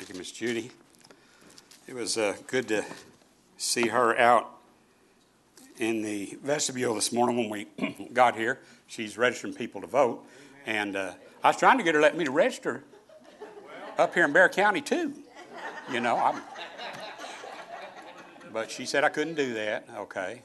Thank you, Miss Judy. It was good to see her out in the vestibule this morning when we got here. She's registering people to vote. And I was trying to get her to let me to register up here in Bexar County, too. You know, but she said I couldn't do that. Okay.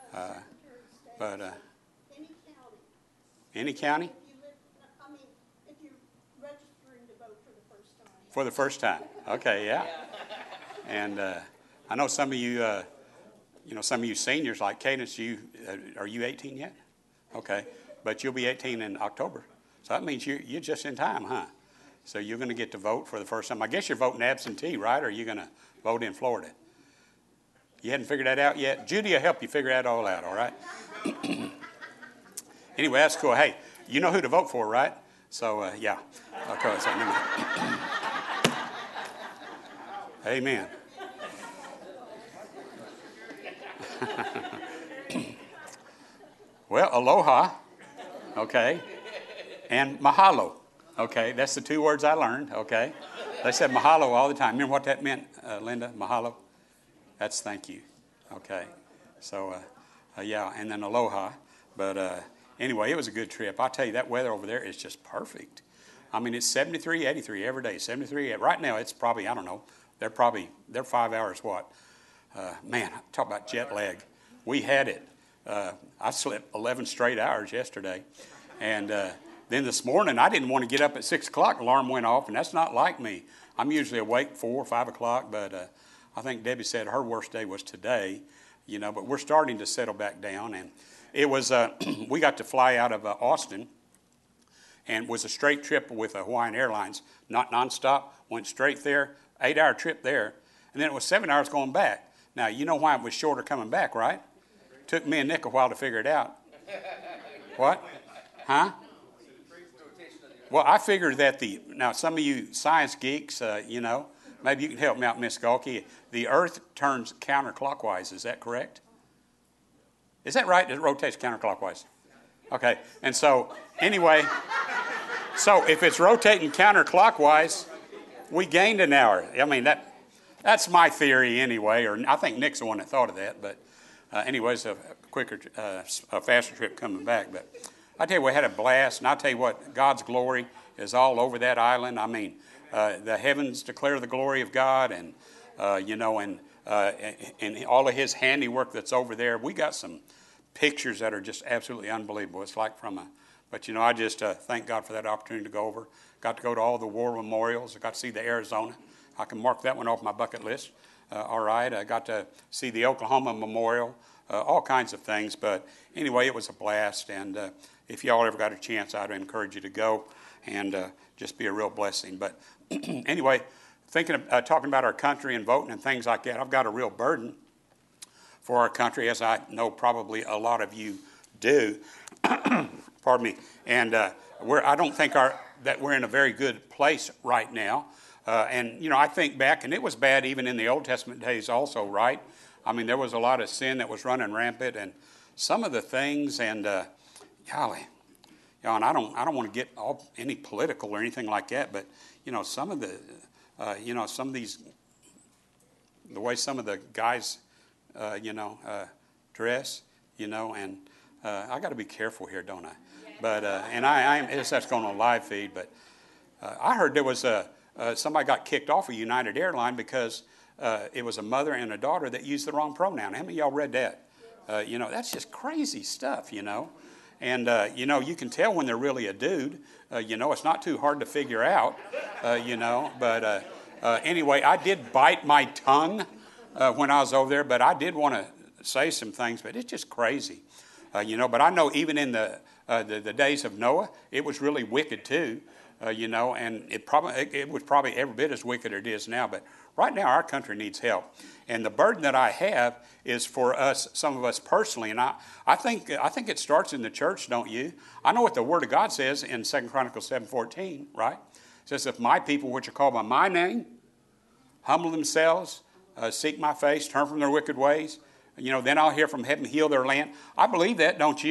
Any county? If you're registering to vote for the first time. For the first time. Okay, yeah. And I know some of you, some of you seniors like Cadence, are you 18 yet? Okay. But you'll be 18 in October. So that means you're just in time, huh? So you're going to get to vote for the first time. I guess you're voting absentee, right? Or are you going to vote in Florida? You hadn't figured that out yet? Judy will help you figure that all out, all right? Anyway, that's cool. Hey, you know who to vote for, right? So, yeah. Okay, so, amen. Well, aloha, okay, and mahalo, okay. That's the two words I learned, okay. They said mahalo all the time. Remember what that meant, Linda? Mahalo? That's thank you, okay. So, yeah, and then aloha. But anyway, it was a good trip. I tell you, that weather over there is just perfect. I mean, it's 73, 83 every day, 73. Right now, it's probably, I don't know, they're 5 hours what? Man, talk about jet lag. We had it. I slept 11 straight hours yesterday. And then this morning, I didn't want to get up at 6 o'clock. Alarm went off, and that's not like me. I'm usually awake 4 or 5 o'clock, but I think Debbie said her worst day was today, but we're starting to settle back down. And it was, we got to fly out of Austin, and it was a straight trip with Hawaiian Airlines, not nonstop, went straight there, 8-hour trip there, and then it was 7 hours going back. Now, you know why it was shorter coming back, right? Took me and Nick a while to figure it out. What? Huh? Well, I figured that now some of you science geeks, maybe you can help me out, Miss Galkey. The Earth turns counterclockwise. Is that correct? Is that right? It rotates counterclockwise. Okay. And so, anyway, so if it's rotating counterclockwise, we gained an hour. I mean, that's my theory anyway, or I think Nick's the one that thought of that. But anyways, a quicker, a faster trip coming back. But I tell you, we had a blast, and I'll tell you what, God's glory is all over that island. I mean, the heavens declare the glory of God, and and all of His handiwork that's over there. We got some pictures that are just absolutely unbelievable. It's like but I just thank God for that opportunity to go over. Got to go to all the war memorials. I got to see the Arizona. I can mark that one off my bucket list. All right, I got to see the Oklahoma Memorial, all kinds of things. But anyway, it was a blast. And if y'all ever got a chance, I'd encourage you to go and just be a real blessing. But anyway, talking about our country and voting and things like that, I've got a real burden for our country, as I know probably a lot of you do. Pardon me. And I don't think that we're in a very good place right now. And I think back, and it was bad even in the Old Testament days also, right? I mean, there was a lot of sin that was running rampant, and some of the things, and golly, and I don't want to get any political or anything like that, but some of the, some of these, the way some of the guys, dress, and I got to be careful here, don't I? But and that's going on live feed, but I heard there was somebody got kicked off of United Airlines because it was a mother and a daughter that used the wrong pronoun. How many of y'all read that? That's just crazy stuff, And, you can tell when they're really a dude. It's not too hard to figure out, But anyway, I did bite my tongue when I was over there, but I did want to say some things, but it's just crazy, But I know even in the days of Noah, it was really wicked too. And it was probably every bit as wicked as it is now. But right now, our country needs help. And the burden that I have is for us, some of us personally. And I think it starts in the church, don't you? I know what the Word of God says in 2 Chronicles 7:14, right? It says, if my people, which are called by my name, humble themselves, seek my face, turn from their wicked ways, then I'll hear from heaven, heal their land. I believe that, don't you?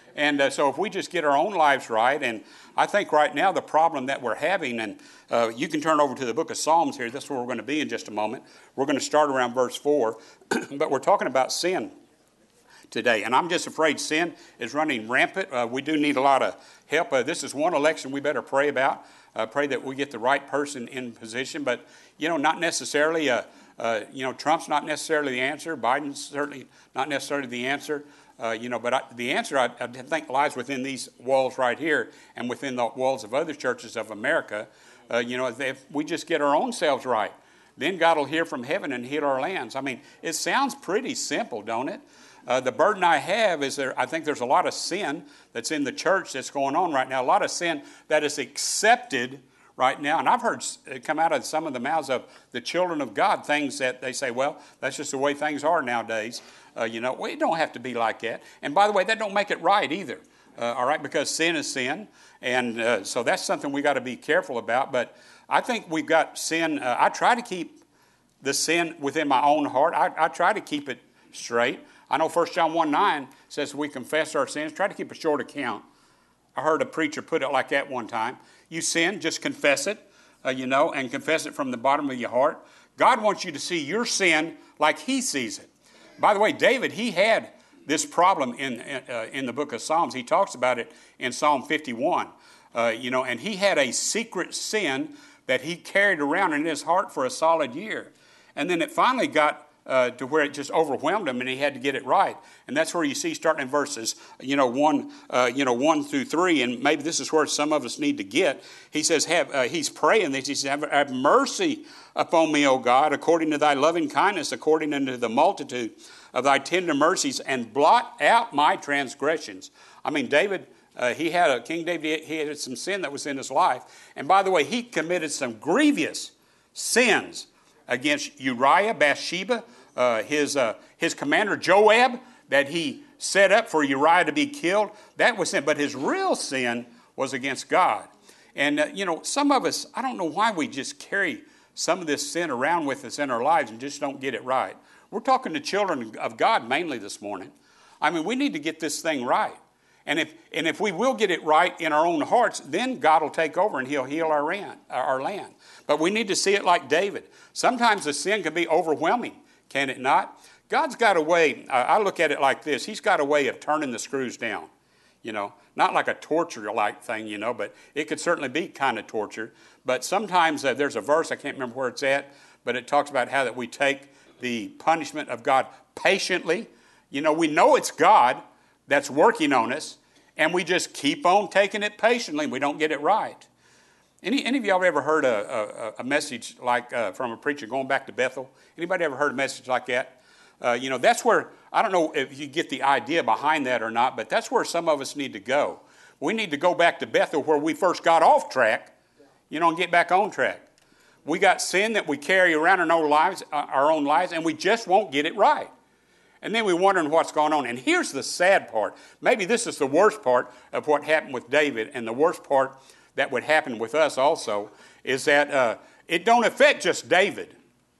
And so if we just get our own lives right, and I think right now the problem that we're having, and you can turn over to the book of Psalms here. That's where we're going to be in just a moment. We're going to start around verse 4, but we're talking about sin today. And I'm just afraid sin is running rampant. We do need a lot of help. This is one election we better pray about. Pray that we get the right person in position. But, not necessarily, Trump's not necessarily the answer. Biden's certainly not necessarily the answer. But the answer, I think, lies within these walls right here and within the walls of other churches of America. If we just get our own selves right, then God will hear from heaven and heal our lands. I mean, it sounds pretty simple, don't it? The burden I have is I think there's a lot of sin that's in the church that's going on right now, a lot of sin that is accepted right now. And I've heard it come out of some of the mouths of the children of God, things that they say, well, that's just the way things are nowadays. We don't have to be like that. And by the way, that don't make it right either, all right, because sin is sin. And so that's something we got to be careful about. But I think we've got sin. I try to keep the sin within my own heart. I try to keep it straight. I know 1 John 1:9 says we confess our sins. Try to keep a short account. I heard a preacher put it like that one time. You sin, just confess it, and confess it from the bottom of your heart. God wants you to see your sin like He sees it. By the way, David, he had this problem in the book of Psalms. He talks about it in Psalm 51, and he had a secret sin that he carried around in his heart for a solid year. And then it finally got to where it just overwhelmed him, and he had to get it right. And that's where you see, starting in verses, 1 through 3, and maybe this is where some of us need to get. He says, he's praying this. He says, have mercy upon me, O God, according to thy loving kindness, according unto the multitude of thy tender mercies, and blot out my transgressions. I mean, King David, he had some sin that was in his life. And by the way, he committed some grievous sins against Uriah, Bathsheba, his commander Joab, that he set up for Uriah to be killed. That was sin. But his real sin was against God. And, some of us, I don't know why we just carry some of this sin around with us in our lives and just don't get it right. We're talking to children of God mainly this morning. I mean, we need to get this thing right. And if we will get it right in our own hearts, then God will take over and He'll heal our land. But we need to see it like David. Sometimes the sin can be overwhelming, can it not? God's got a way, I look at it like this. He's got a way of turning the screws down, not like a torture-like thing, but it could certainly be kind of torture. But sometimes there's a verse, I can't remember where it's at, but it talks about how that we take the punishment of God patiently. We know it's God that's working on us, and we just keep on taking it patiently. We don't get it right. Any of y'all ever heard a message like from a preacher going back to Bethel? Anybody ever heard a message like that? That's where, I don't know if you get the idea behind that or not, but that's where some of us need to go. We need to go back to Bethel where we first got off track, and get back on track. We got sin that we carry around in our own lives, and we just won't get it right. And then we're wondering what's going on. And here's the sad part. Maybe this is the worst part of what happened with David, and the worst part that would happen with us also, is that it don't affect just David.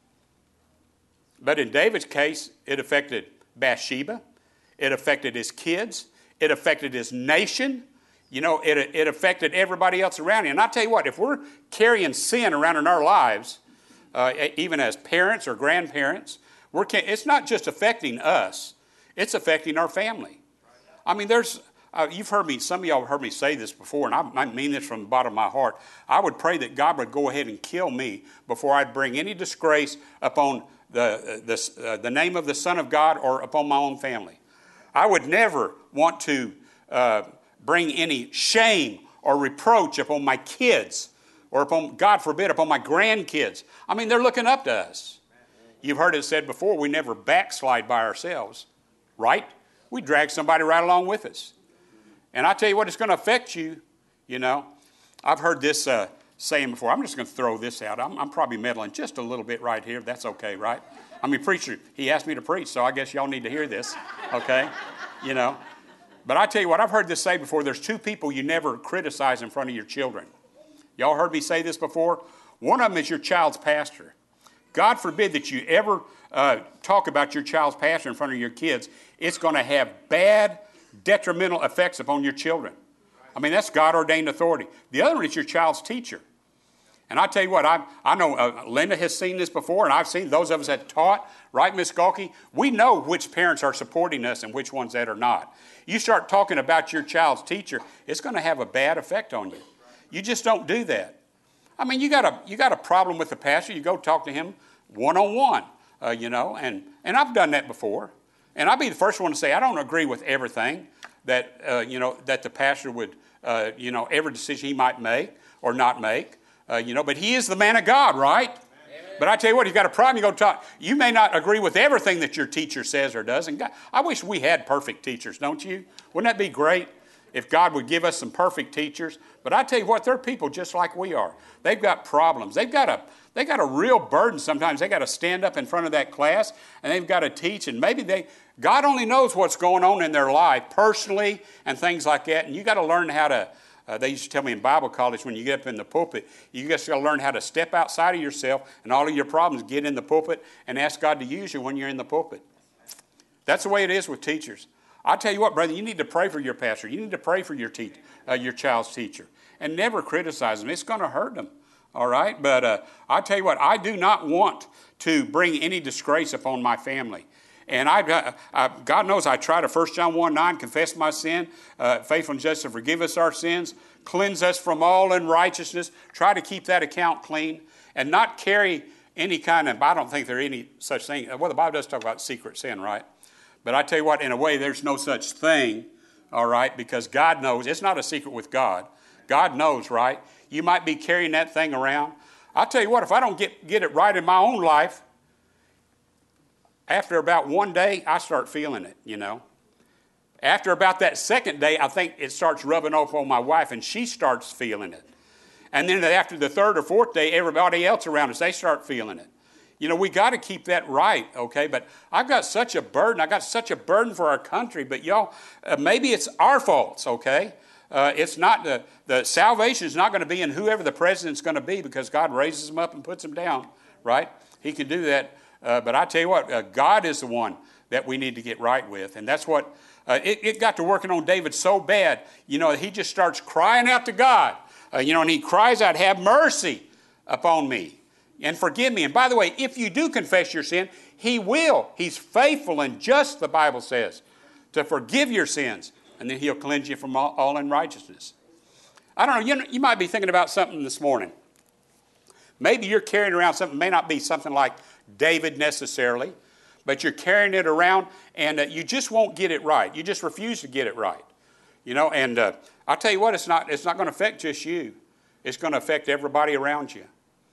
But in David's case, it affected Bathsheba. It affected his kids. It affected his nation. It affected everybody else around him. And I'll tell you what, if we're carrying sin around in our lives, even as parents or grandparents, it's not just affecting us, it's affecting our family. I mean, you've heard me, some of y'all have heard me say this before, and I mean this from the bottom of my heart. I would pray that God would go ahead and kill me before I'd bring any disgrace upon the name of the Son of God or upon my own family. I would never want to bring any shame or reproach upon my kids or upon, God forbid, upon my grandkids. I mean, they're looking up to us. You've heard it said before, we never backslide by ourselves, right? We drag somebody right along with us. And I tell you what, it's going to affect you, I've heard this saying before. I'm just going to throw this out. I'm probably meddling just a little bit right here. That's okay, right? I mean, preacher, he asked me to preach, so I guess y'all need to hear this, okay? But I tell you what, I've heard this say before. There's two people you never criticize in front of your children. Y'all heard me say this before? One of them is your child's pastor. God forbid that you ever talk about your child's pastor in front of your kids. It's going to have bad detrimental effects upon your children. I mean, that's God-ordained authority. The other one is your child's teacher. And I tell you what, I know Linda has seen this before, and I've seen those of us that taught, right, Miss Galkey? We know which parents are supporting us and which ones that are not. You start talking about your child's teacher, it's going to have a bad effect on you. You just don't do that. I mean, you got a problem with the pastor, you go talk to him one-on-one, and I've done that before. And I'll be the first one to say I don't agree with everything that the pastor would, every decision he might make or not make. But he is the man of God, right? Amen. But I tell you what, you've got a problem, you go talk. You may not agree with everything that your teacher says or does. And God, I wish we had perfect teachers, don't you? Wouldn't that be great if God would give us some perfect teachers? But I tell you what, they're people just like we are. They've got problems. They've got a real burden sometimes. They've got to stand up in front of that class, and they've got to teach. And maybe God only knows what's going on in their life personally and things like that. And you got to learn how to, they used to tell me in Bible college, when you get up in the pulpit, you just got to learn how to step outside of yourself and all of your problems, get in the pulpit and ask God to use you when you're in the pulpit. That's the way it is with teachers. I tell you what, brother, you need to pray for your pastor. You need to pray for your child's teacher. And never criticize them. It's going to hurt them. All right? But I tell you what, I do not want to bring any disgrace upon my family. And God knows I try to 1 John 1:9, confess my sin, faithful and just to forgive us our sins, cleanse us from all unrighteousness, try to keep that account clean, and not carry any kind of, I don't think there any such thing. Well, the Bible does talk about secret sin, right? But I tell you what, in a way, there's no such thing, all right, because God knows. It's not a secret with God. God knows, right? You might be carrying that thing around. I'll tell you what, if I don't get it right in my own life, after about one day, I start feeling it, After about that second day, I think it starts rubbing off on my wife, and she starts feeling it. And then after the third or fourth day, everybody else around us, they start feeling it. We got to keep that right, okay? But I've got such a burden. I got such a burden for our country. But y'all, maybe it's our faults, okay? It's not the salvation is not going to be in whoever the president's going to be, because God raises them up and puts them down, right? He can do that. But I tell you what, God is the one that we need to get right with. And that's what, it got to working on David so bad, he just starts crying out to God, and he cries out, have mercy upon me and forgive me. And by the way, if you do confess your sin, he will. He's faithful and just, the Bible says, to forgive your sins. And then he'll cleanse you from all unrighteousness. I don't know, you might be thinking about something this morning. Maybe you're carrying around something, may not be something like David necessarily, but you're carrying it around and you just won't get it right. You just refuse to get it right. And I'll tell you what, it's not going to affect just you. It's going to affect everybody around you.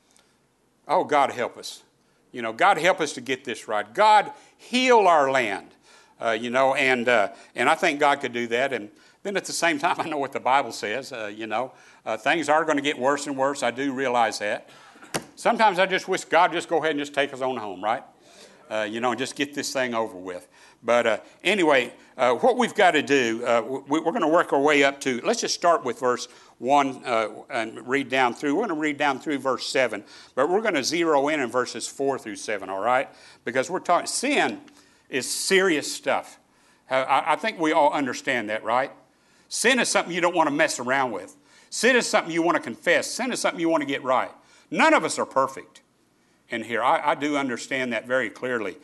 Oh, God help us. God help us to get this right. God heal our land. And I think God could do that. And then at the same time, I know what the Bible says. Things are going to get worse and worse. I do realize that. Sometimes I just wish God just go ahead and just take us on home, right? And just get this thing over with. But anyway, what we've got to do, we're going to work our way up to, let's just start with verse 1 and read down through. We're going to read down through verse 7, but we're going to zero in verses 4 through 7, all right? Because we're talking, sin is serious stuff. I think we all understand that, right? Sin is something you don't want to mess around with. Sin is something you want to confess. Sin is something you want to get right. None of us are perfect in here. I do understand that very clearly,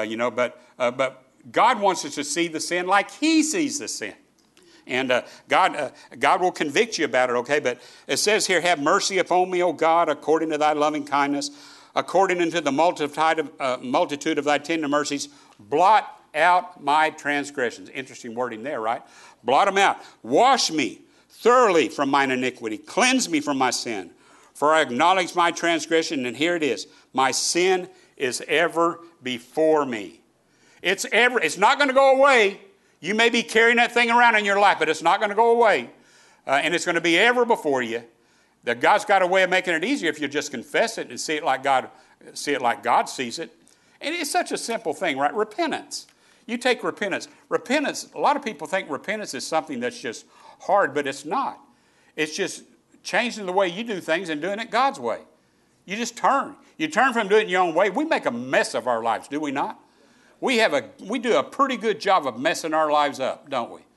but God wants us to see the sin like He sees the sin. And God will convict you about it, okay? But it says here, have mercy upon me, O God, according to thy loving kindness, according unto the multitude of thy tender mercies, blot out my transgressions. Interesting wording there, right? Blot them out. Wash me thoroughly from mine iniquity. Cleanse me from my sin. For I acknowledge my transgression, and here it is. My sin is ever before me. It's not going to go away. You may be carrying that thing around in your life, but it's not going to go away. And it's going to be ever before you. That God's got a way of making it easier if you just confess it and see it like God sees it. And it's such a simple thing, right? Repentance. You take repentance. Repentance, a lot of people think repentance is something that's just hard, but it's not. It's just changing the way you do things and doing it God's way. You just turn. You turn from doing it your own way. We make a mess of our lives, do we not? We do a pretty good job of messing our lives up, don't we?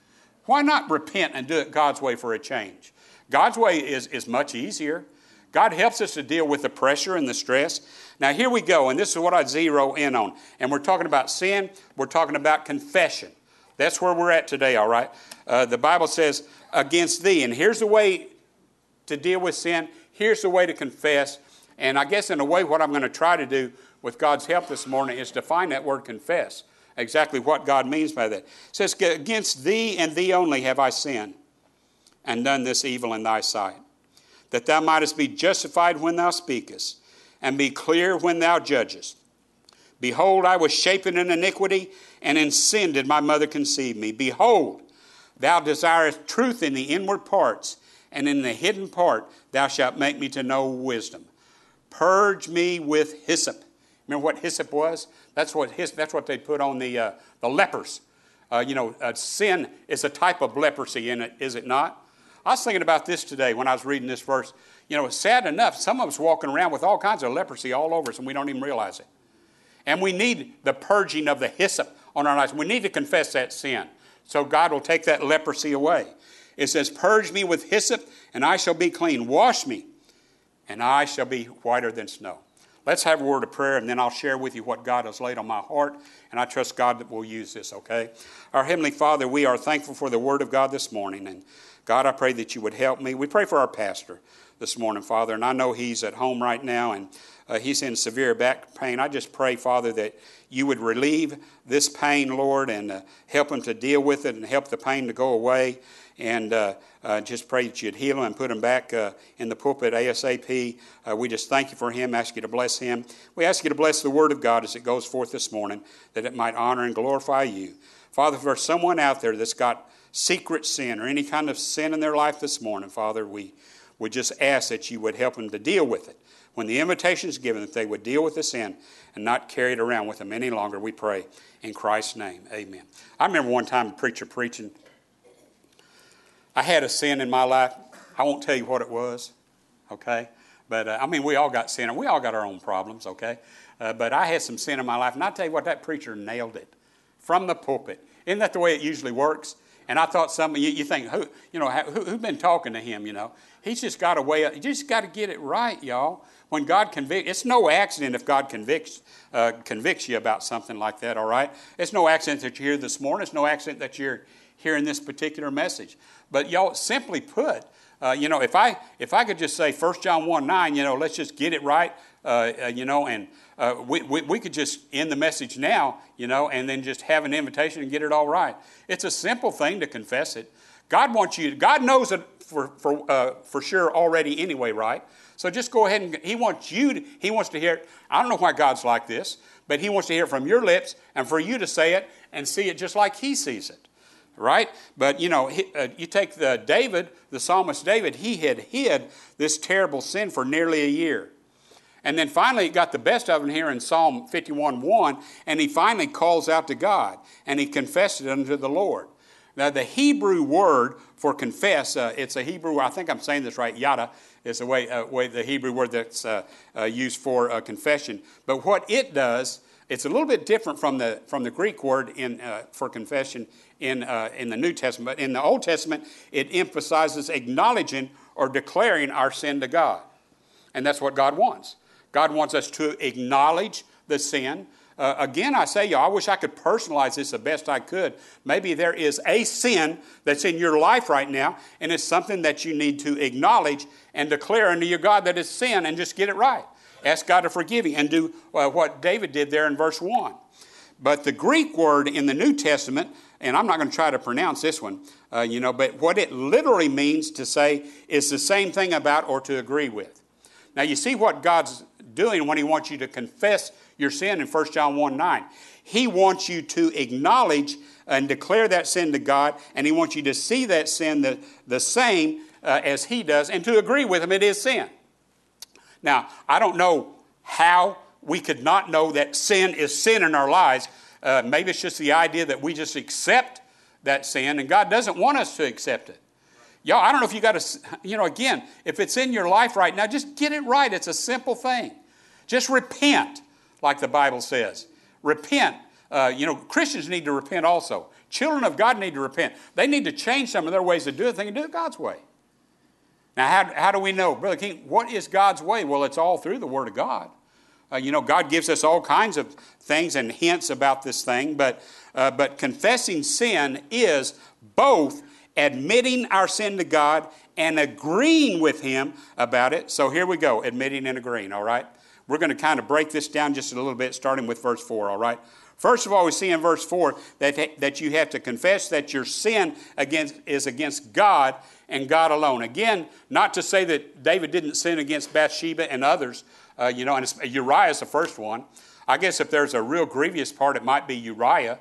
Why not repent and do it God's way for a change? God's way is much easier. God helps us to deal with the pressure and the stress. Now here we go, and this is what I zero in on. And we're talking about sin. We're talking about confession. That's where we're at today, all right? The Bible says, against thee. And here's the way to deal with sin. Here's the way to confess. And I guess in a way what I'm going to try to do with God's help this morning is define that word confess. Exactly what God means by that. It says, against thee and thee only have I sinned, and done this evil in thy sight, that thou mightest be justified when thou speakest, and be clear when thou judgest. Behold, I was shapen in iniquity, and in sin did my mother conceive me. Behold, thou desirest truth in the inward parts, and in the hidden part thou shalt make me to know wisdom. Purge me with hyssop. Remember what hyssop was? That's what they put on the lepers. Sin is a type of leprosy in it, is it not? I was thinking about this today when I was reading this verse. It's sad enough, some of us walking around with all kinds of leprosy all over us and we don't even realize it. And we need the purging of the hyssop on our lives. We need to confess that sin so God will take that leprosy away. It says, purge me with hyssop and I shall be clean. Wash me and I shall be whiter than snow. Let's have a word of prayer, and then I'll share with you what God has laid on my heart, and I trust God that will use this, okay? Our Heavenly Father, we are thankful for the Word of God this morning, and God, I pray that you would help me. We pray for our pastor this morning, Father, and I know he's at home right now, and he's in severe back pain. I just pray, Father, that you would relieve this pain, Lord, and help him to deal with it and help the pain to go away. And just pray that you'd heal him and put him back in the pulpit ASAP. We just thank you for him, ask you to bless him. We ask you to bless the Word of God as it goes forth this morning, that it might honor and glorify you. Father, for someone out there that's got secret sin or any kind of sin in their life this morning, Father, we just ask that you would help them to deal with it. When the invitation is given, that they would deal with the sin and not carry it around with them any longer, we pray. In Christ's name, amen. I remember one time a preacher preaching. I had a sin in my life. I won't tell you what it was, okay? But, we all got sin, and we all got our own problems, okay? But I had some sin in my life, and I'll tell you what, that preacher nailed it from the pulpit. Isn't that the way it usually works? And I thought you think, who's been talking to him, He's just got a way, you just got to get it right, y'all. When God convicts, it's no accident if God convicts you about something like that, all right? It's no accident that you're here this morning. It's no accident that you're hearing this particular message. But y'all, simply put, if I could just say 1 John 1:9, let's just get it right, and we could just end the message now, and then just have an invitation and get it all right. It's a simple thing to confess it. God knows it for sure already anyway, right? So just go ahead and He wants to hear it. I don't know why God's like this, but He wants to hear it from your lips and for you to say it and see it just like He sees it. Right? But, you take the psalmist David, he had hid this terrible sin for nearly a year. And then finally it got the best of him here in Psalm 51:1, and he finally calls out to God, and he confessed it unto the Lord. Now, the Hebrew word for confess, it's a Hebrew, I think I'm saying this right, yada, is the way the Hebrew word that's used for confession. But what it does, it's a little bit different from the Greek word for confession in the New Testament. But in the Old Testament, it emphasizes acknowledging or declaring our sin to God. And that's what God wants. God wants us to acknowledge the sin. Again, I say, I wish I could personalize this the best I could. Maybe there is a sin that's in your life right now, and it's something that you need to acknowledge and declare unto your God that it's sin, and just get it right. Ask God to forgive you and do what David did there in verse 1. But the Greek word in the New Testament, and I'm not going to try to pronounce this one, but what it literally means to say is the same thing about or to agree with. Now, you see what God's doing when He wants you to confess your sin in 1 John 1:9. He wants you to acknowledge and declare that sin to God, and He wants you to see that sin the same as He does, and to agree with Him it is sin. Now, I don't know how we could not know that sin is sin in our lives. Maybe it's just the idea that we just accept that sin, and God doesn't want us to accept it. Y'all, I don't know if you got to, again, if it's in your life right now, just get it right. It's a simple thing. Just repent, like the Bible says. Repent. Christians need to repent also. Children of God need to repent. They need to change some of their ways of doing things and do it God's way. Now, how do we know? Brother King, what is God's way? Well, it's all through the Word of God. God gives us all kinds of things and hints about this thing, but confessing sin is both admitting our sin to God and agreeing with Him about it. So here we go, admitting and agreeing, all right? We're going to kind of break this down just a little bit, starting with verse 4, all right? First of all, we see in verse 4 that you have to confess that your sin is against God and God alone. Again, not to say that David didn't sin against Bathsheba and others, and Uriah is the first one. I guess if there's a real grievous part, it might be Uriah.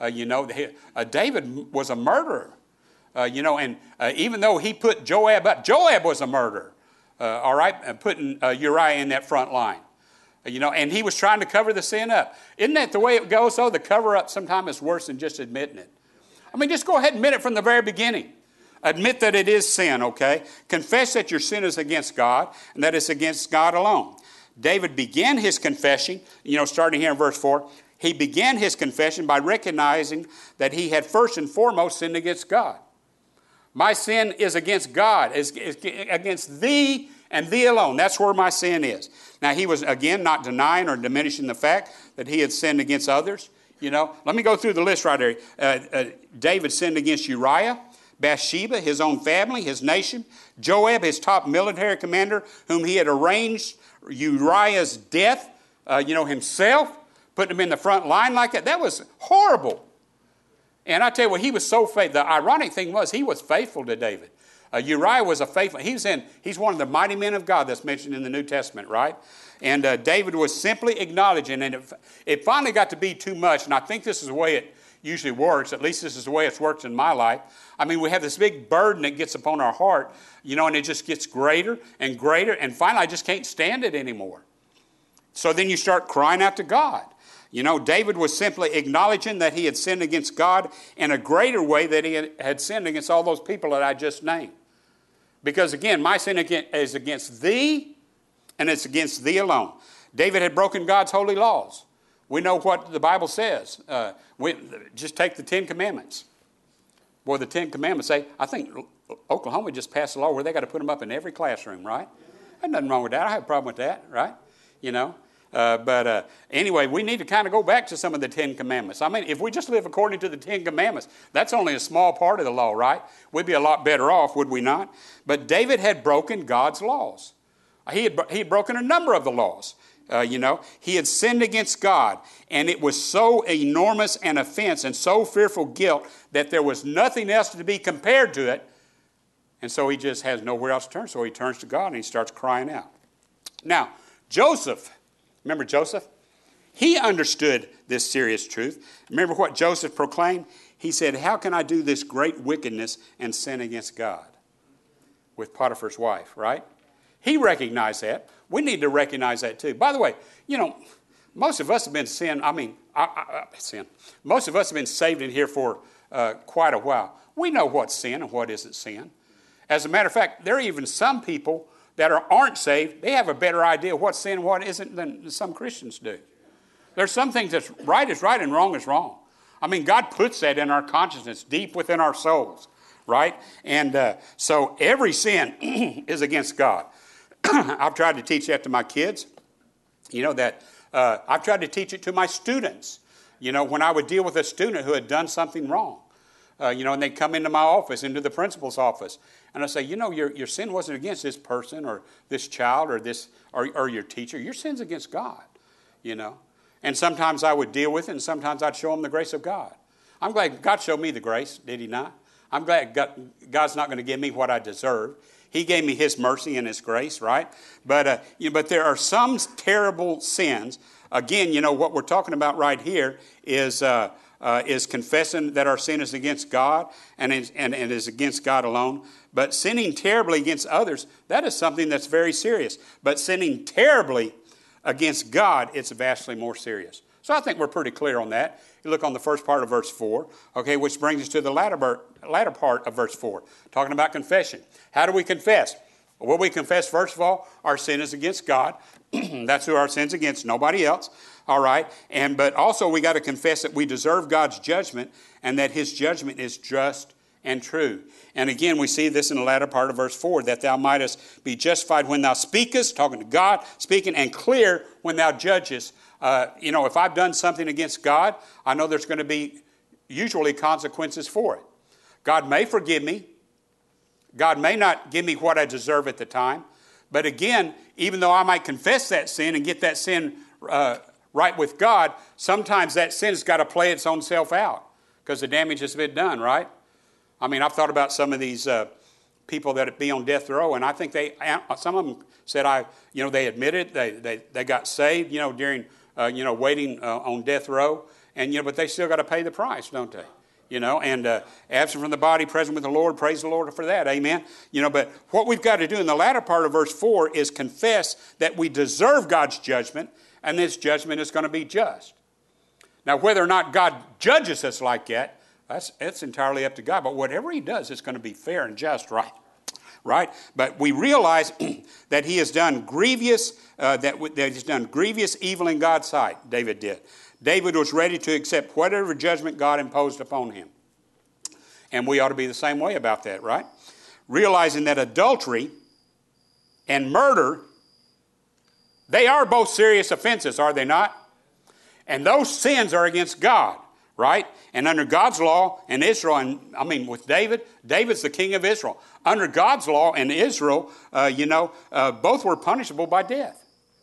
David was a murderer, and even though he put Joab up, Joab was a murderer, all right, putting Uriah in that front line. And he was trying to cover the sin up. Isn't that the way it goes, though? The cover-up sometimes is worse than just admitting it. I mean, just go ahead and admit it from the very beginning. Admit that it is sin, okay? Confess that your sin is against God and that it's against God alone. David began his confession, starting here in verse 4. He began his confession by recognizing that he had first and foremost sinned against God. My sin is against God, is against thee and thee alone. That's where my sin is. Now, he was, again, not denying or diminishing the fact that he had sinned against others. Let me go through the list right here. David sinned against Uriah, Bathsheba, his own family, his nation, Joab, his top military commander, whom he had arranged Uriah's death, himself, putting him in the front line like that. That was horrible. And I tell you what, he was so faithful. The ironic thing was he was faithful to David. Uriah was a faithful. He's one of the mighty men of God that's mentioned in the New Testament, right? And David was simply acknowledging, and it finally got to be too much. And I think this is the way it usually works. At least this is the way it's worked in my life. I mean, we have this big burden that gets upon our heart, and it just gets greater and greater. And finally, I just can't stand it anymore. So then you start crying out to God. David was simply acknowledging that he had sinned against God in a greater way that he had sinned against all those people that I just named. Because again, my sin is against thee, and it's against thee alone. David had broken God's holy laws. We know what the Bible says. Just take the Ten Commandments. Boy, the Ten Commandments say, I think Oklahoma just passed a law where they got to put them up in every classroom, right? There's nothing wrong with that. I have a problem with that, right? Anyway, we need to kind of go back to some of the Ten Commandments. I mean, if we just live according to the Ten Commandments, that's only a small part of the law, right? We'd be a lot better off, would we not? But David had broken God's laws. He had broken a number of the laws. He had sinned against God, and it was so enormous an offense and so fearful guilt that there was nothing else to be compared to it. And so he just has nowhere else to turn. So he turns to God and he starts crying out. Now, Joseph, remember Joseph? He understood this serious truth. Remember what Joseph proclaimed? He said, how can I do this great wickedness and sin against God? With Potiphar's wife, right? He recognized that. We need to recognize that too. By the way, most of us have been most of us have been saved in here for quite a while. We know what's sin and what isn't sin. As a matter of fact, there are even some people that aren't saved. They have a better idea of what's sin and what isn't than some Christians do. There's some things that's right is right and wrong is wrong. I mean, God puts that in our consciousness, deep within our souls, right? And so every sin is against God. I've tried to teach that to my kids. I've tried to teach it to my students. When I would deal with a student who had done something wrong, and they'd come into my office, into the principal's office, and I'd say, your sin wasn't against this person or this child or your teacher. Your sin's against God, And sometimes I would deal with it, and sometimes I'd show them the grace of God. I'm glad God showed me the grace, did he not? I'm glad God's not going to give me what I deserve. He gave me his mercy and his grace, right? But there are some terrible sins. Again, what we're talking about right here is confessing that our sin is against God and is against God alone. But sinning terribly against others, that is something that's very serious. But sinning terribly against God, it's vastly more serious. So I think we're pretty clear on that. You look on the first part of verse 4, okay, which brings us to the latter part of verse 4, talking about confession. How do we confess? Well, we confess, first of all, our sin is against God. That's who our sin's against, nobody else. All right. But also we got to confess that we deserve God's judgment and that his judgment is just and true. And again, we see this in the latter part of verse 4, that thou mightest be justified when thou speakest, talking to God, speaking, and clear when thou judgest. If I've done something against God, I know there's going to be usually consequences for it. God may forgive me. God may not give me what I deserve at the time. But again, even though I might confess that sin and get that sin right with God, sometimes that sin's got to play its own self out because the damage has been done, right? I mean, I've thought about some of these people that be on death row, and I think some of them said they admitted they got saved, during waiting on death row, and but they still got to pay the price, don't they? Absent from the body, present with the Lord. Praise the Lord for that. Amen. But what we've got to do in the latter part of verse 4 is confess that we deserve God's judgment, and this judgment is going to be just. Now, whether or not God judges us like that, that's entirely up to God. But whatever he does, it's going to be fair and just, right? Right? But we realize that he has done grievous, that he's done grievous evil in God's sight. David did. David was ready to accept whatever judgment God imposed upon him. And we ought to be the same way about that, right? Realizing that adultery and murder, they are both serious offenses, are they not? And those sins are against God, right? And under God's law in Israel, with David's the king of Israel. Under God's law in Israel, both were punishable by death.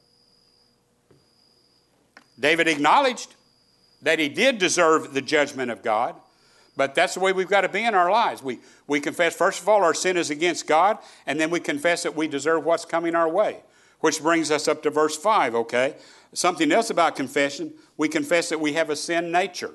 David acknowledged that he did deserve the judgment of God, but that's the way we've got to be in our lives. We confess, first of all, our sin is against God, and then we confess that we deserve what's coming our way, which brings us up to verse 5, okay? Something else about confession, we confess that we have a sin nature,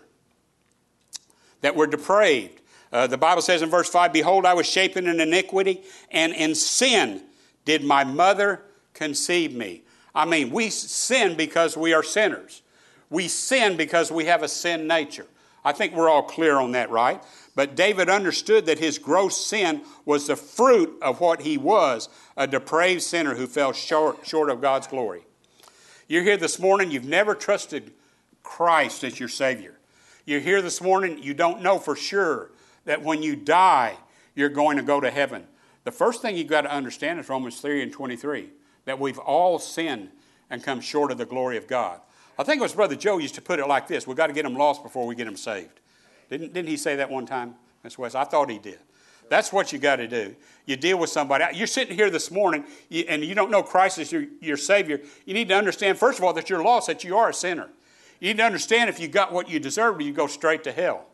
that we're depraved. The Bible says in verse 5, behold, I was shapen in iniquity, and in sin did my mother conceive me. We sin because we are sinners. We sin because we have a sin nature. I think we're all clear on that, right? But David understood that his gross sin was the fruit of what he was, a depraved sinner who fell short of God's glory. You're here this morning, you've never trusted Christ as your Savior. You're here this morning, you don't know for sure that when you die, you're going to go to heaven. The first thing you've got to understand is Romans 3:23. That we've all sinned and come short of the glory of God. I think it was Brother Joe used to put it like this. We've got to get them lost before we get them saved. Didn't he say that one time, Miss West? I thought he did. That's what you got to do. You deal with somebody. You're sitting here this morning and you don't know Christ as your Savior. You need to understand, first of all, that you're lost, that you are a sinner. You need to understand if you got what you deserve, you go straight to hell.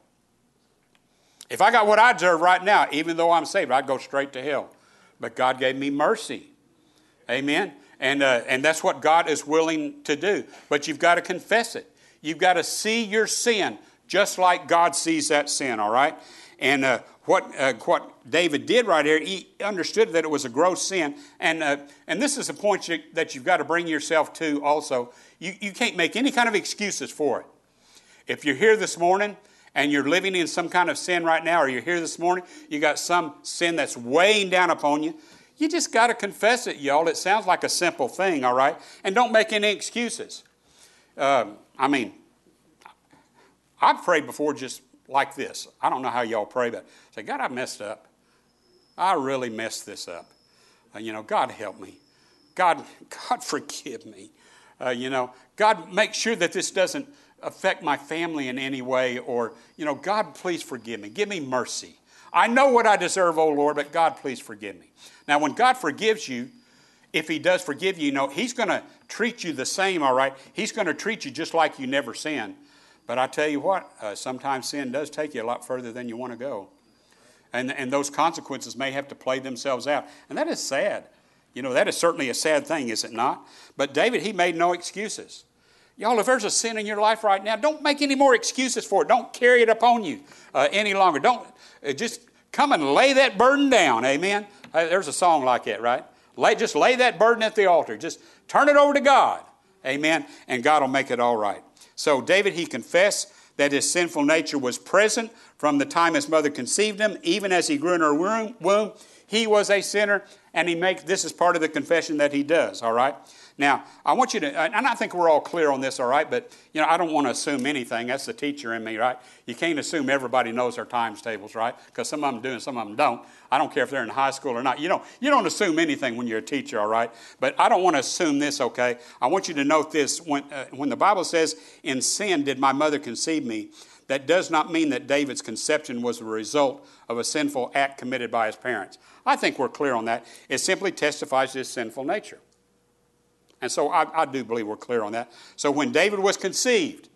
If I got what I deserve right now, even though I'm saved, I'd go straight to hell. But God gave me mercy. Amen? And that's what God is willing to do. But you've got to confess it. You've got to see your sin just like God sees that sin, all right? And what David did right here, he understood that it was a gross sin. And this is a point that you've got to bring yourself to also. You can't make any kind of excuses for it. If you're here this morning and you're living in some kind of sin right now, or you're here this morning, you got some sin that's weighing down upon you, you just got to confess it, y'all. It sounds like a simple thing, all right? And don't make any excuses. I've prayed before just like this. I don't know how y'all pray, but say, God, I messed up. I really messed this up. God help me. God forgive me. God, make sure that this doesn't affect my family in any way, or, God, please forgive me. Give me mercy. I know what I deserve, oh Lord, but God, please forgive me. Now, when God forgives you, if he does forgive you, he's going to treat you the same, all right? He's going to treat you just like you never sinned. But I tell you what, sometimes sin does take you a lot further than you want to go. And those consequences may have to play themselves out. And that is sad. That is certainly a sad thing, is it not? But David, he made no excuses. Y'all, if there's a sin in your life right now, don't make any more excuses for it. Don't carry it upon you any longer. Don't just come and lay that burden down. Amen. There's a song like that, right? Just lay that burden at the altar. Just turn it over to God. Amen. And God will make it all right. So David, he confessed that his sinful nature was present from the time his mother conceived him. Even as he grew in her womb, he was a sinner, and this is part of the confession that he does, all right? Now, I want you to, and I think we're all clear on this, all right? But, I don't want to assume anything. That's the teacher in me, right? You can't assume everybody knows their times tables, right? Because some of them do and some of them don't. I don't care if they're in high school or not. You don't assume anything when you're a teacher, all right? But I don't want to assume this, okay? I want you to note this. When the Bible says, in sin did my mother conceive me, that does not mean that David's conception was a result of a sinful act committed by his parents. I think we're clear on that. It simply testifies to his sinful nature. And so I do believe we're clear on that. So when David was conceived,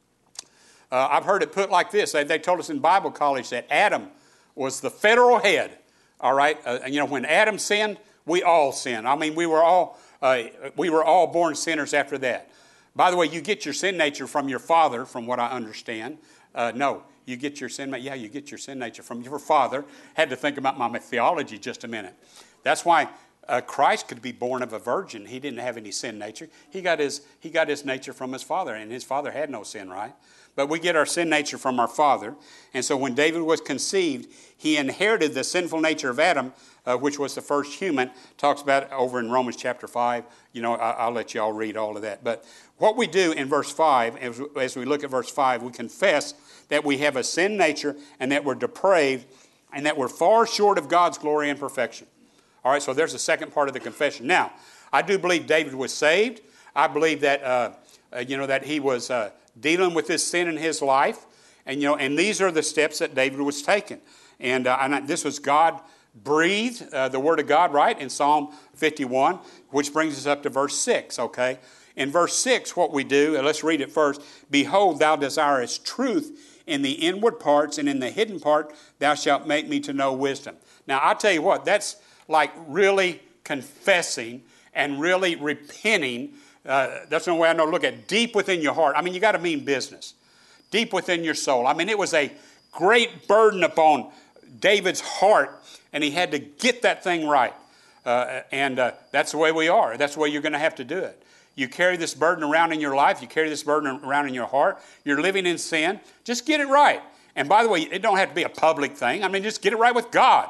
I've heard it put like this. They told us in Bible college that Adam was the federal head. All right? When Adam sinned, we all sinned. I mean, we were all born sinners after that. By the way, you get your sin nature from your father, from what I understand. No, you get your sin nature from your father. Had to think about my theology just a minute. That's why Christ could be born of a virgin. He didn't have any sin nature. He got his nature from his father, and his father had no sin, right? But we get our sin nature from our father. And so when David was conceived, he inherited the sinful nature of Adam, which was the first human. Talks about it over in Romans chapter 5. I'll let you all read all of that. But what we do in verse 5, as we look at verse 5, we confess that we have a sin nature and that we're depraved and that we're far short of God's glory and perfection. All right, so there's the second part of the confession. Now, I do believe David was saved. I believe that that he was dealing with this sin in his life, and these are the steps that David was taking. And this was God breathed, the Word of God, right, in Psalm 51, which brings us up to verse 6. Okay, in verse 6, what we do, and let's read it first. Behold, thou desirest truth in the inward parts, and in the hidden part thou shalt make me to know wisdom. Now, I tell you what, that's like really confessing and really repenting. That's the only way I know to look at deep within your heart. I mean, you got to mean business. Deep within your soul. I mean, it was a great burden upon David's heart, and he had to get that thing right. And that's the way we are. That's the way you're going to have to do it. You carry this burden around in your life. You carry this burden around in your heart. You're living in sin. Just get it right. And by the way, it don't have to be a public thing. I mean, just get it right with God,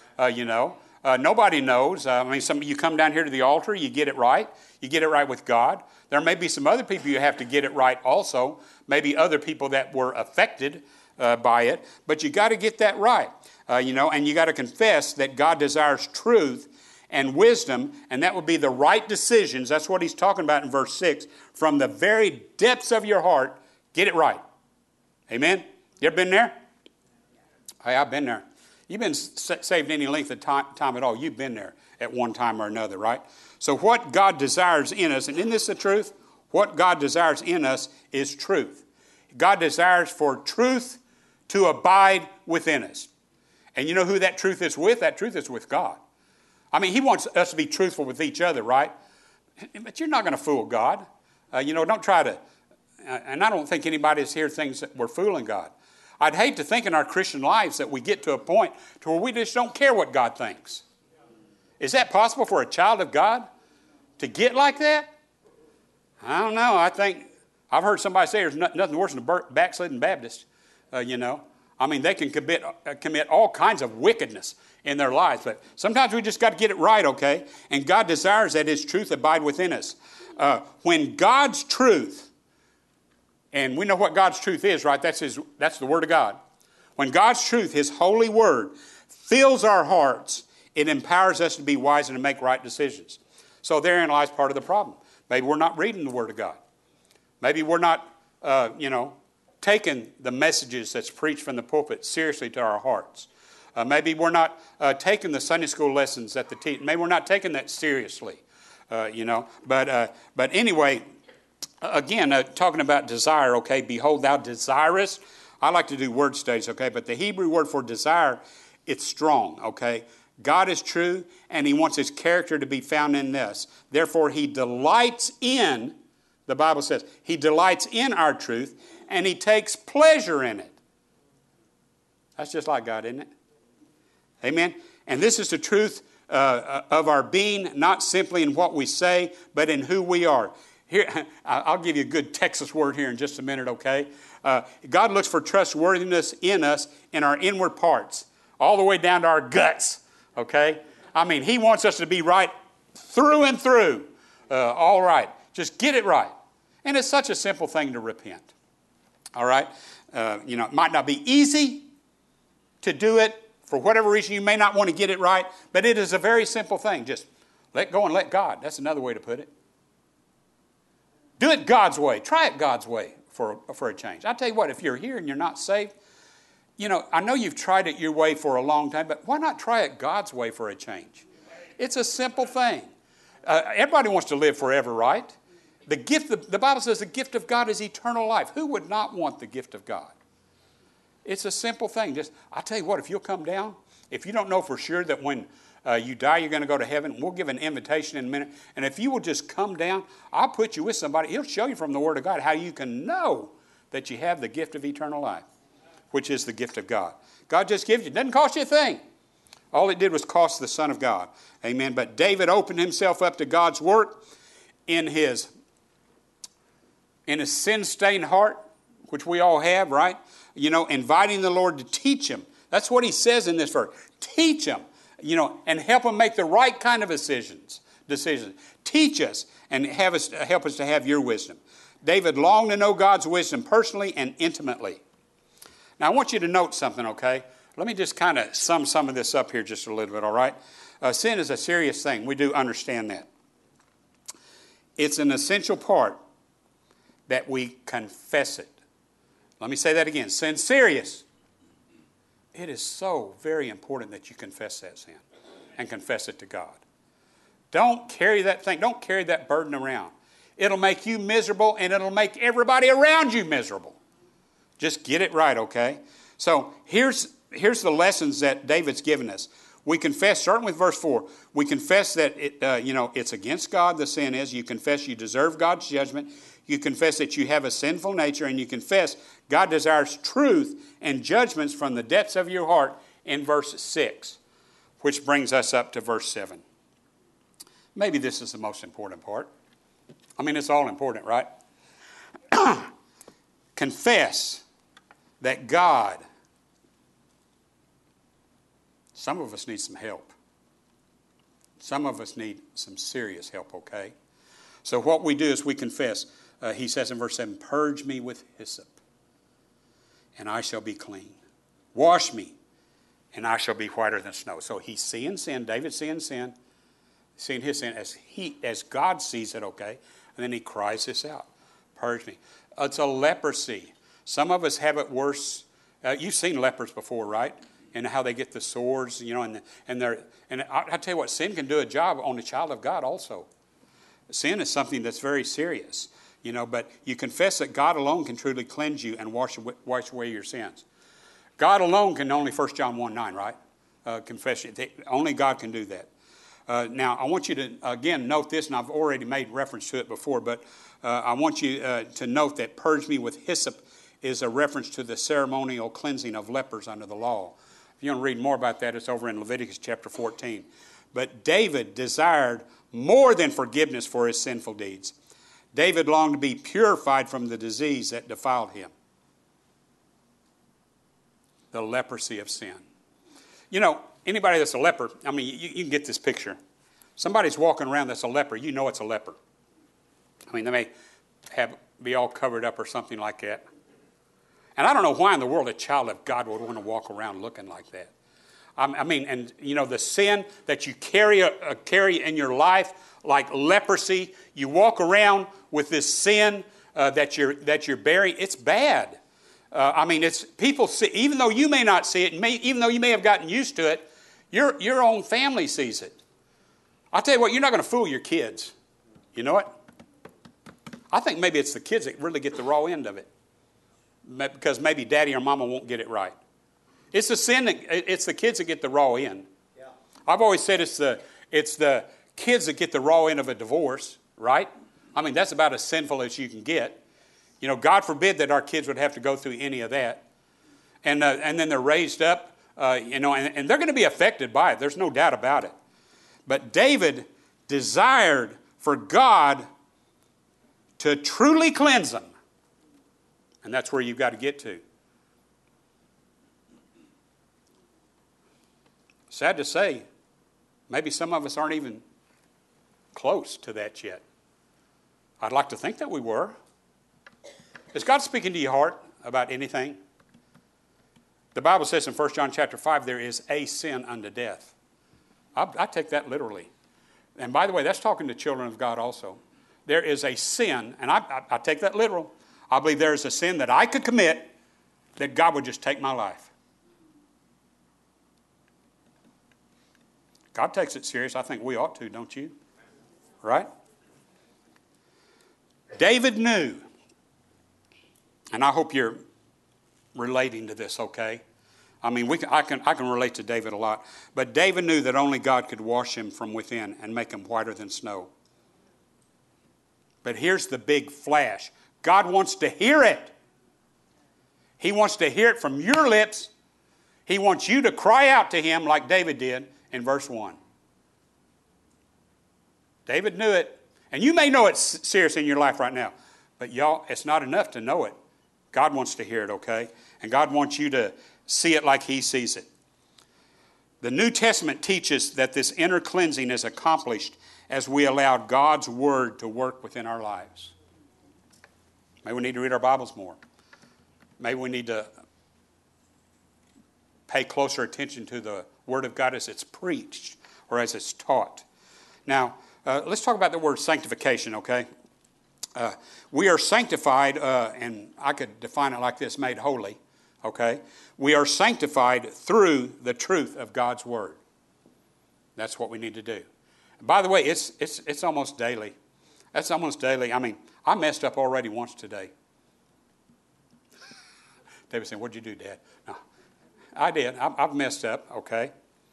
Nobody knows. You come down here to the altar, you get it right. You get it right with God. There may be some other people you have to get it right also. Maybe other people that were affected by it. But you got to get that right, and you got to confess that God desires truth and wisdom, and that would be the right decisions. That's what he's talking about in verse 6. From the very depths of your heart, get it right. Amen? You ever been there? Hey, I've been there. You've been saved any length of time at all. You've been there at one time or another, right? So what God desires in us, and isn't this the truth? What God desires in us is truth. God desires for truth to abide within us. And you know who that truth is with? That truth is with God. I mean, he wants us to be truthful with each other, right? But you're not going to fool God. Don't try to, and I don't think anybody's here thinks that we're fooling God. I'd hate to think in our Christian lives that we get to a point to where we just don't care what God thinks. Is that possible for a child of God to get like that? I don't know. I've heard somebody say there's nothing worse than a backslidden Baptist, I mean, they can commit all kinds of wickedness in their lives. But sometimes we just got to get it right, okay? And God desires that his truth abide within us. When God's truth, and we know what God's truth is, right? That's the Word of God. When God's truth, his holy word, fills our hearts, it empowers us to be wise and to make right decisions. So therein lies part of the problem. Maybe we're not reading the Word of God. Maybe we're not, taking the messages that's preached from the pulpit seriously to our hearts. Maybe we're not taking the Sunday school lessons that the teach. Maybe we're not taking that seriously, But anyway, again, talking about desire, okay, behold, thou desirest. I like to do word studies, okay, but the Hebrew word for desire, it's strong, okay. God is true, and he wants his character to be found in this. Therefore, he delights in, the Bible says, he delights in our truth, and he takes pleasure in it. That's just like God, isn't it? Amen? And this is the truth of our being, not simply in what we say, but in who we are. Here, I'll give you a good Texas word here in just a minute, okay? God looks for trustworthiness in us in our inward parts, all the way down to our guts, Okay? I mean, he wants us to be right through and through. All right. Just get it right. And it's such a simple thing to repent. All right? It might not be easy to do it. For whatever reason, you may not want to get it right. But it is a very simple thing. Just let go and let God. That's another way to put it. Do it God's way. Try it God's way for a change. I'll tell you what, if you're here and you're not saved, I know you've tried it your way for a long time, but why not try it God's way for a change? It's a simple thing. Everybody wants to live forever, right? The Bible says the gift of God is eternal life. Who would not want the gift of God? It's a simple thing. I'll tell you what, if you'll come down, if you don't know for sure that when you die you're going to go to heaven, we'll give an invitation in a minute. And if you will just come down, I'll put you with somebody. He'll show you from the Word of God how you can know that you have the gift of eternal life, which is the gift of God. God just gives you. It doesn't cost you a thing. All it did was cost the Son of God. Amen. But David opened himself up to God's work in his sin-stained heart, which we all have, right? Inviting the Lord to teach him. That's what he says in this verse. Teach him, and help him make the right kind of decisions. Teach us and help us to have your wisdom. David longed to know God's wisdom personally and intimately. Now, I want you to note something, okay? Let me just kind of sum some of this up here just a little bit, all right? Sin is a serious thing. We do understand that. It's an essential part that we confess it. Let me say that again. Sin's serious. It is so very important that you confess that sin and confess it to God. Don't carry that thing. Don't carry that burden around. It'll make you miserable and it'll make everybody around you miserable. Just get it right, okay? So here's the lessons that David's given us. We confess, starting with verse 4, we confess that it's against God, the sin is. You confess you deserve God's judgment. You confess that you have a sinful nature, and you confess God desires truth and judgments from the depths of your heart in verse 6, which brings us up to verse 7. Maybe this is the most important part. I mean, it's all important, right? Confess that God, some of us need some help. Some of us need some serious help, okay? So what we do is we confess. He says in verse 7, purge me with hyssop, and I shall be clean. Wash me, and I shall be whiter than snow. So he's seeing sin. David's seeing sin. Seeing his sin as God sees it, okay? And then he cries this out. Purge me. It's a leprosy. Some of us have it worse. You've seen lepers before, right? And how they get the sores, and I tell you what, sin can do a job on a child of God also. Sin is something that's very serious, but you confess that God alone can truly cleanse you and wash away your sins. God alone can only, 1 John 1:9, right? Confess it. Only God can do that. Now, I want you to, again, note this, and I've already made reference to it before, but I want you to note that purge me with hyssop is a reference to the ceremonial cleansing of lepers under the law. If you want to read more about that, it's over in Leviticus chapter 14. But David desired more than forgiveness for his sinful deeds. David longed to be purified from the disease that defiled him. The leprosy of sin. Anybody that's a leper, I mean, you can get this picture. Somebody's walking around that's a leper, you know it's a leper. I mean, they may be all covered up or something like that. And I don't know why in the world a child of God would want to walk around looking like that. The sin that you carry in your life, like leprosy, you walk around with this sin that you're bearing. It's bad. It's people see, even though you may not see it, even though you may have gotten used to it, your own family sees it. I'll tell you what, you're not going to fool your kids. You know what? I think maybe it's the kids that really get the raw end of it, because maybe daddy or mama won't get it right. It's the kids that get the raw end. Yeah. I've always said it's the kids that get the raw end of a divorce, right? I mean, that's about as sinful as you can get. God forbid that our kids would have to go through any of that. And then they're raised up, and they're going to be affected by it. There's no doubt about it. But David desired for God to truly cleanse them. And that's where you've got to get to. Sad to say, Maybe some of us aren't even close to that yet. I'd like to think that we were. Is God speaking to your heart about anything? The Bible says in 1 John chapter 5, there is a sin unto death. I take that literally. And by the way, that's talking to children of God also. There is a sin, and I take that literal. I believe there is a sin that I could commit that God would just take my life. God takes it serious. I think we ought to, don't you? Right? David knew, and I hope you're relating to this, okay? I mean, I can relate to David a lot. But David knew that only God could wash him from within and make him whiter than snow. But here's the big flash. God wants to hear it. He wants to hear it from your lips. He wants you to cry out to him like David did in verse 1. David knew it. And you may know it's serious in your life right now. But y'all, it's not enough to know it. God wants to hear it, okay? And God wants you to see it like he sees it. The New Testament teaches that this inner cleansing is accomplished as we allow God's word to work within our lives. Maybe we need to read our Bibles more. Maybe we need to pay closer attention to the word of God as it's preached or as it's taught. Now, let's talk about the word sanctification, okay? We are sanctified, and I could define it like this, made holy, okay? We are sanctified through the truth of God's word. That's what we need to do. By the way, it's almost daily. That's almost daily. I mean, I messed up already once today. David said, "What'd you do, Dad?" No, I did. I've messed up, okay?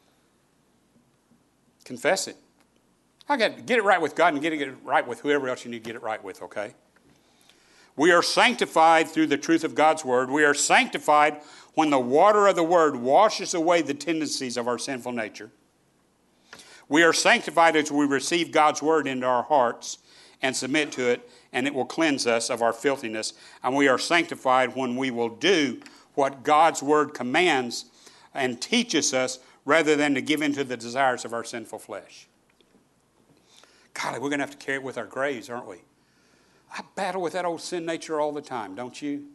Confess it. I got to get it right with God and get it right with whoever else you need to get it right with, okay? We are sanctified through the truth of God's word. We are sanctified when the water of the word washes away the tendencies of our sinful nature. We are sanctified as we receive God's word into our hearts and submit to it, and it will cleanse us of our filthiness. And we are sanctified when we will do what God's word commands and teaches us rather than to give in to the desires of our sinful flesh. God, we're going to have to carry it with our graves, aren't we? I battle with that old sin nature all the time, don't you?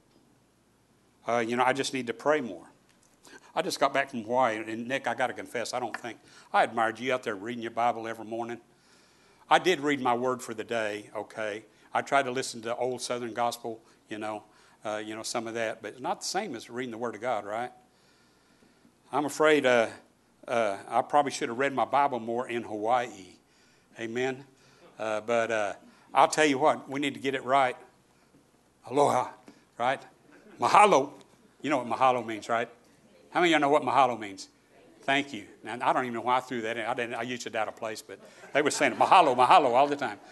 I just need to pray more. I just got back from Hawaii, and Nick, I got to confess, I don't think I admired you out there reading your Bible every morning. I did read my word for the day, okay. I tried to listen to old Southern gospel, some of that, but it's not the same as reading the Word of God, right? I'm afraid I probably should have read my Bible more in Hawaii. Amen. But I'll tell you what, we need to get it right. Aloha, right? Mahalo. You know what mahalo means, right? How many of y'all know what mahalo means? Thank you. Now, I don't even know why I threw that in. I used it out of place, but they were saying mahalo, mahalo all the time.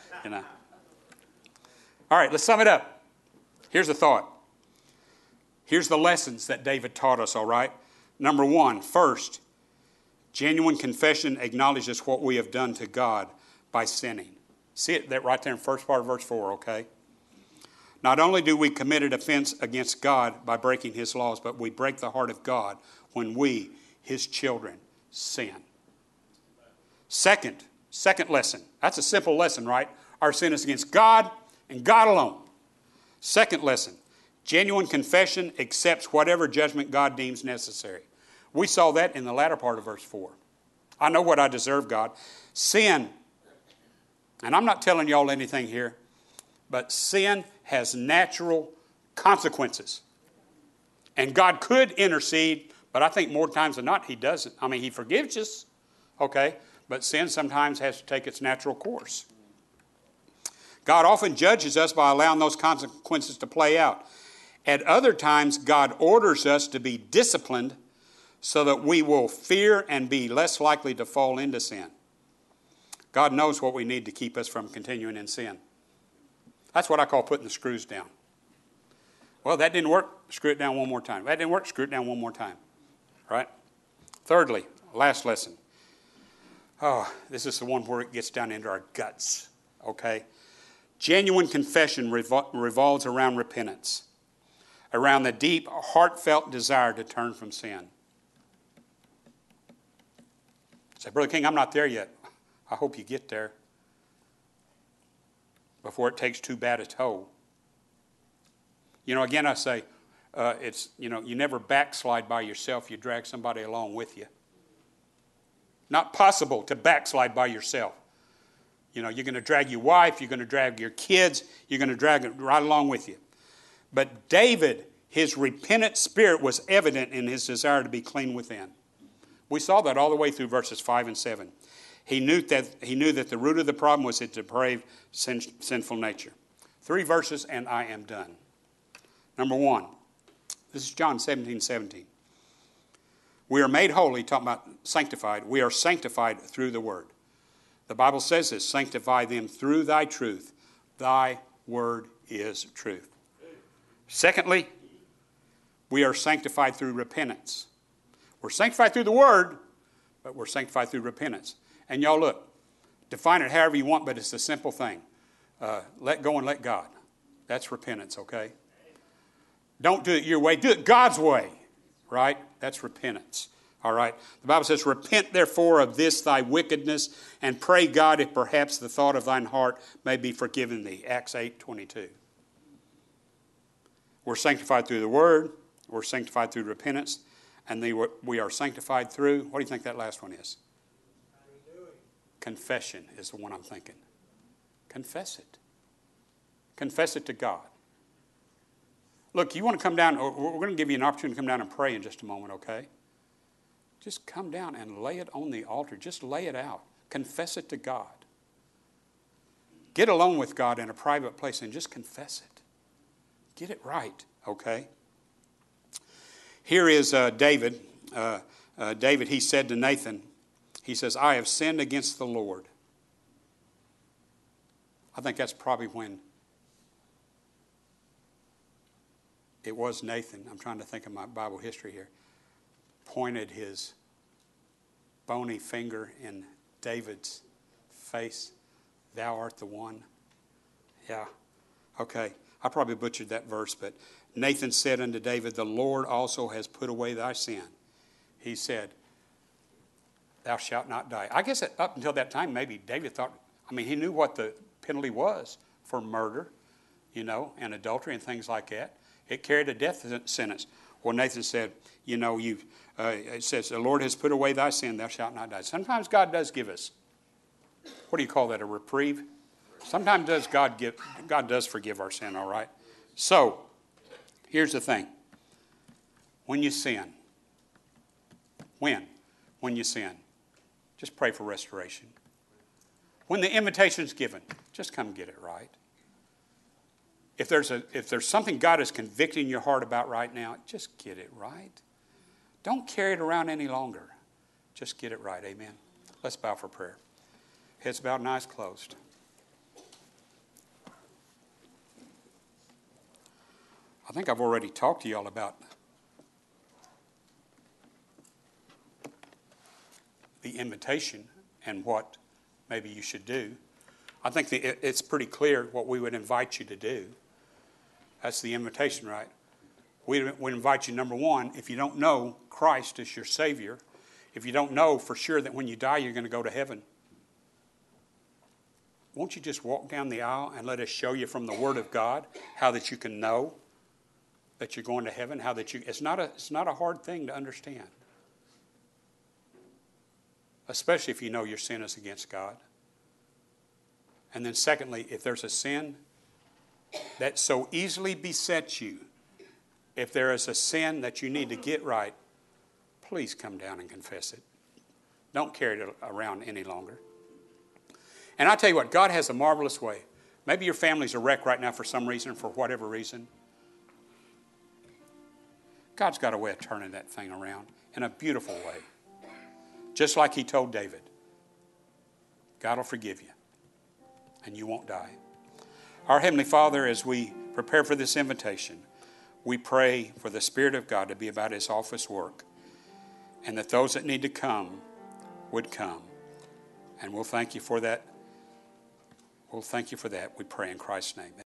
All right, let's sum it up. Here's the thought. Here's the lessons that David taught us, all right? Number one, first, genuine confession acknowledges what we have done to God by sinning. See it that right there in the first part of verse 4, okay? Not only do we commit an offense against God by breaking his laws, but we break the heart of God when we, his children, sin. Second lesson. That's a simple lesson, right? Our sin is against God and God alone. Second lesson. Genuine confession accepts whatever judgment God deems necessary. We saw that in the latter part of verse 4. I know what I deserve, God. Sin, and I'm not telling y'all anything here, but sin has natural consequences. And God could intercede, but I think more times than not he doesn't. I mean, he forgives us, okay, but sin sometimes has to take its natural course. God often judges us by allowing those consequences to play out. At other times, God orders us to be disciplined so that we will fear and be less likely to fall into sin. God knows what we need to keep us from continuing in sin. That's what I call putting the screws down. Well, that didn't work. Screw it down one more time. That didn't work. Screw it down one more time. Right? Thirdly, last lesson. Oh, this is the one where it gets down into our guts. Okay? Genuine confession revolves around repentance, around the deep, heartfelt desire to turn from sin. Say, Brother King, I'm not there yet. I hope you get there before it takes too bad a toll. You know, again, I say, you never backslide by yourself. You drag somebody along with you. Not possible to backslide by yourself. You know, you're going to drag your wife, you're going to drag your kids, you're going to drag it right along with you. But David, his repentant spirit was evident in his desire to be clean within. We saw that all the way through verses 5 and 7. He knew that the root of the problem was his depraved, sinful nature. 3 verses and I am done. Number 1. This is John 17:17. We are made holy, talking about sanctified. We are sanctified through the word. The Bible says this, sanctify them through thy truth. Thy word is truth. Secondly, we are sanctified through repentance. We're sanctified through the word, but we're sanctified through repentance. And y'all look, define it however you want, but it's a simple thing. Let go and let God. That's repentance, okay? Don't do it your way. Do it God's way, right? That's repentance, all right? The Bible says, repent therefore of this thy wickedness, and pray God if perhaps the thought of thine heart may be forgiven thee. Acts 8:22. We're sanctified through the word. We're sanctified through repentance. And we are sanctified through, what do you think that last one is? Confession is the one I'm thinking. Confess it. Confess it to God. Look, you want to come down, we're going to give you an opportunity to come down and pray in just a moment, okay? Just come down and lay it on the altar. Just lay it out. Confess it to God. Get alone with God in a private place and just confess it. Get it right, okay? Here is David. David, he said to Nathan, he says, I have sinned against the Lord. I think that's probably when it was Nathan, I'm trying to think of my Bible history here, pointed his bony finger in David's face. Thou art the one. Yeah, okay. I probably butchered that verse, but Nathan said unto David, the Lord also has put away thy sin. He said, thou shalt not die. I guess up until that time, maybe David thought, he knew what the penalty was for murder, and adultery and things like that. It carried a death sentence. Well, Nathan said, it says, the Lord has put away thy sin, thou shalt not die. Sometimes God does give us, what do you call that, a reprieve? Sometimes God does forgive our sin, all right? So, here's the thing. When you sin, when you sin, just pray for restoration. When the invitation's given, just come get it right. If there's something God is convicting your heart about right now, just get it right. Don't carry it around any longer. Just get it right. Amen. Let's bow for prayer. Heads bowed and eyes closed. I think I've already talked to y'all about the invitation and what maybe you should do. I think it's pretty clear what we would invite you to do. That's the invitation, right? We would invite you, number one, if you don't know Christ as your Savior, if you don't know for sure that when you die you're going to go to heaven, won't you just walk down the aisle and let us show you from the Word of God how that you can know that you're going to heaven? It's not a hard thing to understand, especially if you know your sin is against God. And then secondly, if there's a sin that so easily besets you, if there is a sin that you need to get right, please come down and confess it. Don't carry it around any longer. And I tell you what, God has a marvelous way. Maybe your family's a wreck right now for some reason, for whatever reason. God's got a way of turning that thing around in a beautiful way. Just like he told David, God will forgive you and you won't die. Our Heavenly Father, as we prepare for this invitation, we pray for the Spirit of God to be about his office work, and that those that need to come would come. And we'll thank you for that. We pray in Christ's name.